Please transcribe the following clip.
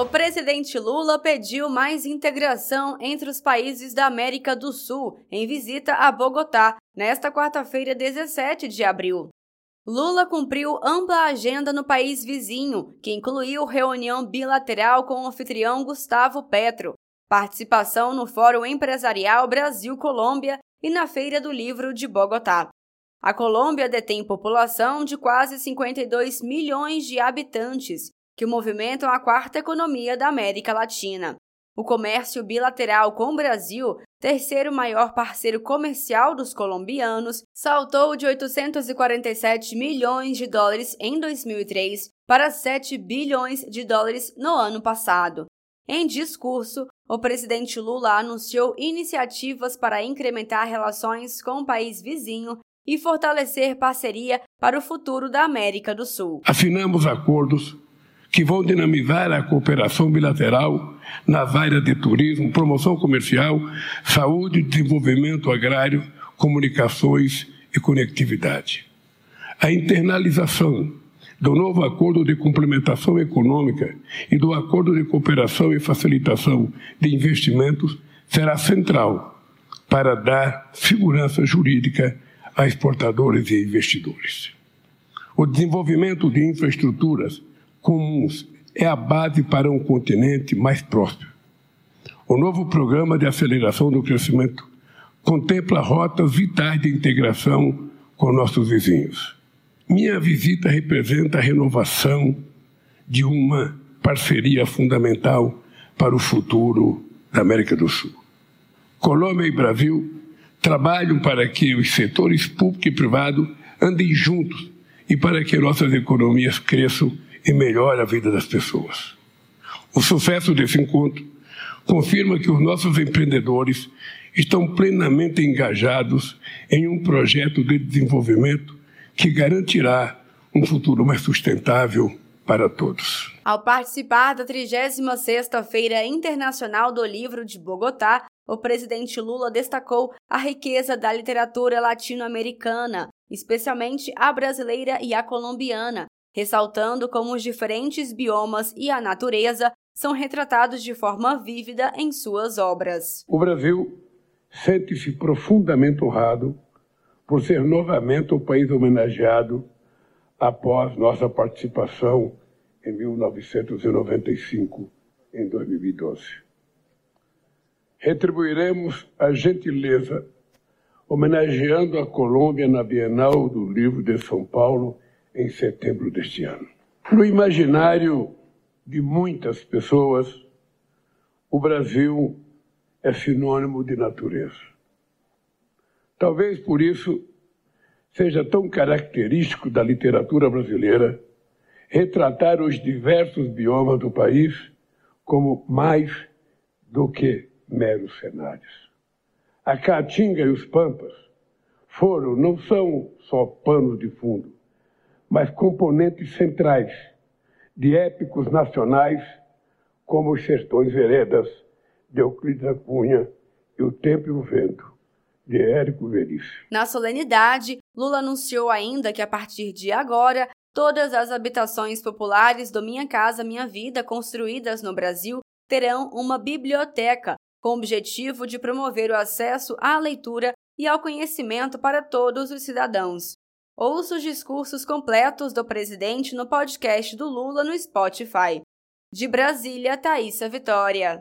O presidente Lula pediu mais integração entre os países da América do Sul em visita a Bogotá, nesta quarta-feira, 17 de abril. Lula cumpriu ampla agenda no país vizinho, que incluiu reunião bilateral com o anfitrião Gustavo Petro, participação no Fórum Empresarial Brasil-Colômbia e na Feira do Livro de Bogotá. A Colômbia detém população de quase 52 milhões de habitantes, que movimentam a quarta economia da América Latina. O comércio bilateral com o Brasil, terceiro maior parceiro comercial dos colombianos, saltou de 847 milhões de dólares em 2003 para 7 bilhões de dólares no ano passado. Em discurso, o presidente Lula anunciou iniciativas para incrementar relações com o país vizinho e fortalecer parceria para o futuro da América do Sul. Assinamos acordos que vão dinamizar a cooperação bilateral nas áreas de turismo, promoção comercial, saúde, desenvolvimento agrário, comunicações e conectividade. A internalização do novo Acordo de Complementação Econômica e do Acordo de Cooperação e Facilitação de Investimentos será central para dar segurança jurídica a exportadores e investidores. O desenvolvimento de infraestruturas comuns é a base para um continente mais próspero. O novo programa de aceleração do crescimento contempla rotas vitais de integração com nossos vizinhos. Minha visita representa a renovação de uma parceria fundamental para o futuro da América do Sul. Colômbia e Brasil trabalham para que os setores público e privado andem juntos e para que nossas economias cresçam e melhore a vida das pessoas. O sucesso desse encontro confirma que os nossos empreendedores estão plenamente engajados em um projeto de desenvolvimento que garantirá um futuro mais sustentável para todos. Ao participar da 36ª Feira Internacional do Livro de Bogotá, o presidente Lula destacou a riqueza da literatura latino-americana, especialmente a brasileira e a colombiana, ressaltando como os diferentes biomas e a natureza são retratados de forma vívida em suas obras. O Brasil sente-se profundamente honrado por ser novamente o país homenageado após nossa participação em 1995, em 2012. Retribuiremos a gentileza homenageando a Colômbia na Bienal do Livro de São Paulo em setembro deste ano. No imaginário de muitas pessoas, o Brasil é sinônimo de natureza. Talvez por isso seja tão característico da literatura brasileira retratar os diversos biomas do país como mais do que meros cenários. A Caatinga e os Pampas não são só panos de fundo, mas componentes centrais de épicos nacionais como os Sertões Veredas, de Euclides da Cunha, e O Tempo e o Vento, de Érico Veríssimo. Na solenidade, Lula anunciou ainda que a partir de agora, todas as habitações populares do Minha Casa Minha Vida construídas no Brasil terão uma biblioteca, com o objetivo de promover o acesso à leitura e ao conhecimento para todos os cidadãos. Ouça os discursos completos do presidente no podcast do Lula no Spotify. De Brasília, Thaísa Vitória.